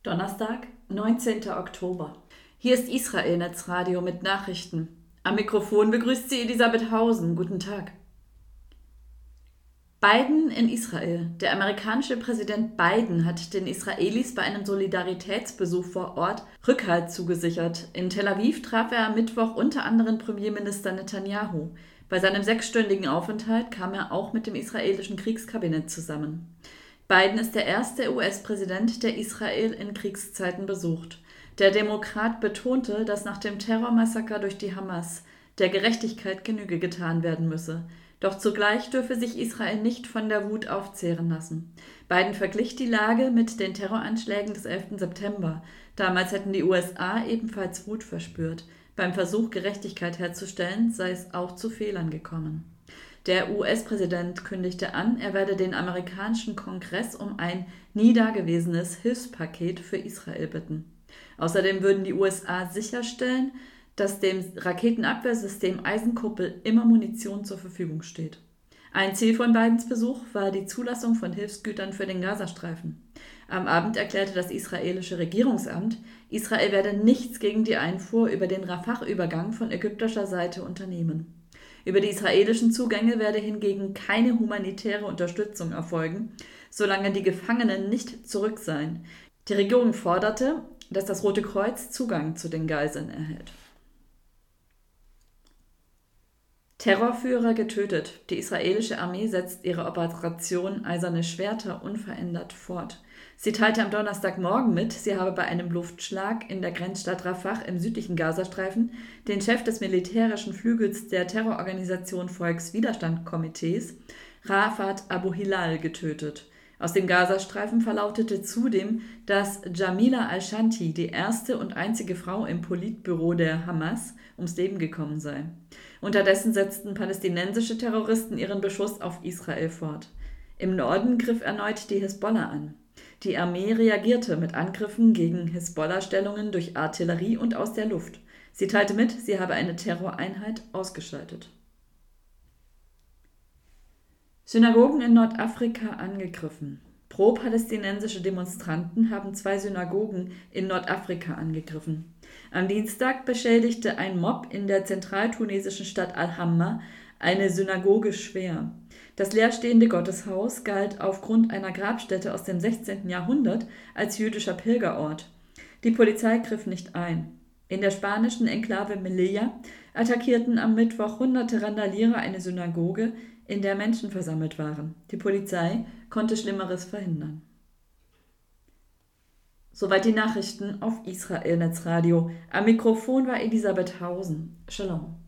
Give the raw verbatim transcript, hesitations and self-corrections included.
Donnerstag, neunzehnter Oktober. Hier ist Israel Netzradio mit Nachrichten. Am Mikrofon begrüßt Sie Elisabeth Hausen. Guten Tag. Biden in Israel. Der amerikanische Präsident Biden hat den Israelis bei einem Solidaritätsbesuch vor Ort Rückhalt zugesichert. In Tel Aviv traf er am Mittwoch unter anderem Premierminister Netanyahu. Bei seinem sechsstündigen Aufenthalt kam er auch mit dem israelischen Kriegskabinett zusammen. Biden ist der erste U S-Präsident, der Israel in Kriegszeiten besucht. Der Demokrat betonte, dass nach dem Terrormassaker durch die Hamas der Gerechtigkeit Genüge getan werden müsse. Doch zugleich dürfe sich Israel nicht von der Wut aufzehren lassen. Biden verglich die Lage mit den Terroranschlägen des elften September. Damals hätten die U S A ebenfalls Wut verspürt. Beim Versuch, Gerechtigkeit herzustellen, sei es auch zu Fehlern gekommen. Der U S-Präsident kündigte an, er werde den amerikanischen Kongress um ein nie dagewesenes Hilfspaket für Israel bitten. Außerdem würden die U S A sicherstellen, dass dem Raketenabwehrsystem Eisenkuppel immer Munition zur Verfügung steht. Ein Ziel von Bidens Besuch war die Zulassung von Hilfsgütern für den Gazastreifen. Am Abend erklärte das israelische Regierungsamt, Israel werde nichts gegen die Einfuhr über den Rafah-Übergang von ägyptischer Seite unternehmen. Über die israelischen Zugänge werde hingegen keine humanitäre Unterstützung erfolgen, solange die Gefangenen nicht zurück seien. Die Regierung forderte, dass das Rote Kreuz Zugang zu den Geiseln erhält. Terrorführer getötet. Die israelische Armee setzt ihre Operation Eiserne Schwerter unverändert fort. Sie teilte am Donnerstagmorgen mit, sie habe bei einem Luftschlag in der Grenzstadt Rafah im südlichen Gazastreifen den Chef des militärischen Flügels der Terrororganisation Volkswiderstandskomitees, Rafat Abu Hilal, getötet. Aus dem Gazastreifen verlautete zudem, dass Jamila al-Shanti, die erste und einzige Frau im Politbüro der Hamas, ums Leben gekommen sei. Unterdessen setzten palästinensische Terroristen ihren Beschuss auf Israel fort. Im Norden griff erneut die Hisbollah an. Die Armee reagierte mit Angriffen gegen Hisbollah-Stellungen durch Artillerie und aus der Luft. Sie teilte mit, sie habe eine Terroreinheit ausgeschaltet. Synagogen in Nordafrika angegriffen. Pro-palästinensische Demonstranten haben zwei Synagogen in Nordafrika angegriffen. Am Dienstag beschädigte ein Mob in der zentraltunesischen Stadt Al-Hamma eine Synagoge schwer. Das leerstehende Gotteshaus galt aufgrund einer Grabstätte aus dem sechzehnten Jahrhundert als jüdischer Pilgerort. Die Polizei griff nicht ein. In der spanischen Enklave Melilla attackierten am Mittwoch hunderte Randalierer eine Synagoge, in der Menschen versammelt waren. Die Polizei konnte Schlimmeres verhindern. Soweit die Nachrichten auf Israel Netzradio. Am Mikrofon war Elisabeth Hausen. Shalom.